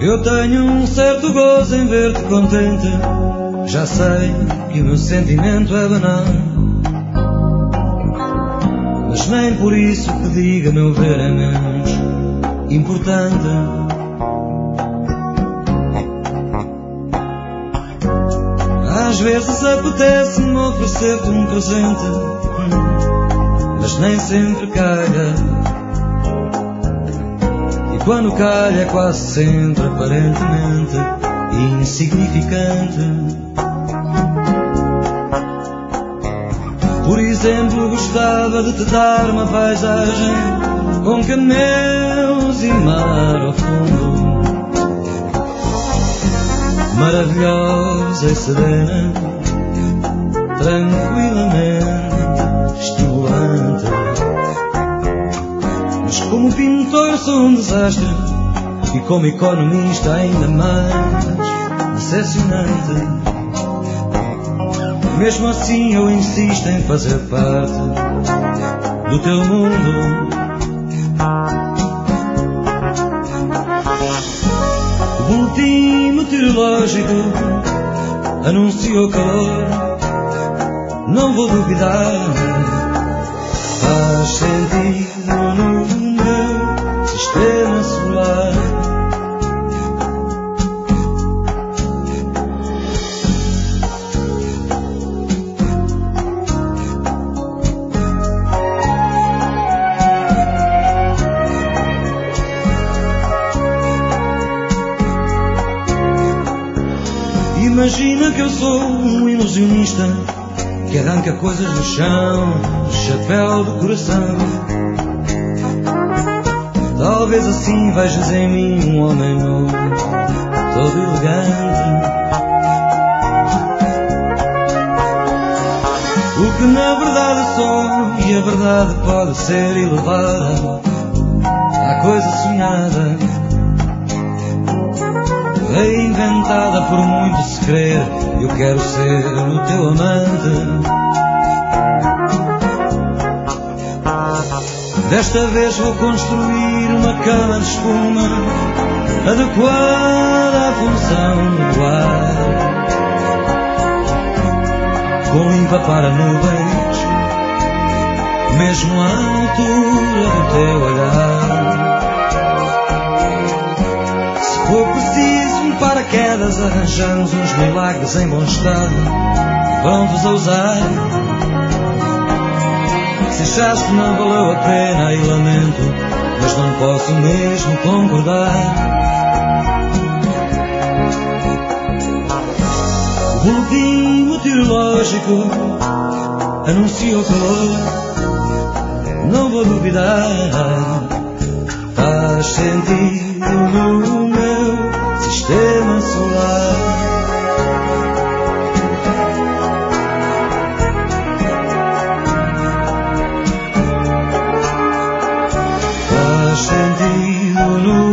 Eu tenho um certo gozo em ver-te contente. Já sei que o meu sentimento é banal, mas nem por isso que diga meu ver é menos importante. Às vezes apetece-me oferecer-te um presente, mas nem sempre calha. E quando calha é quase sempre aparentemente insignificante. Por exemplo, gostava de te dar uma paisagem com camelos e mar ao fundo, maravilhosa e serena, tranquilamente estimulante. Mas como pintor sou um desastre e como economista ainda mais decepcionante. Mesmo assim eu insisto em fazer parte do teu mundo. O boletim meteorológico anunciou calor, não vou duvidar. Faz sentido no meu sistema solar. Imagina que eu sou um ilusionista que arranca coisas do chão, chapéu de coração. Talvez assim vejas em mim um homem novo, todo elegante. O que na verdade sou, e a verdade pode ser elevada à coisa sonhada, reinventada por muito se crer. Eu quero ser o teu amante. Desta vez vou construir uma cama de espuma adequada à função do ar, com limpa para nuvens, mesmo à altura do teu olhar. Se for preciso um paraquedas, arranjamos uns milagres em bom estado, prontos a usar. Se achaste que não valeu a pena, aí lamento, mas não posso mesmo concordar. O boletim meteorológico anunciou calor, não vou duvidar. Faz sentido no meu sistema solar. Faz sentido no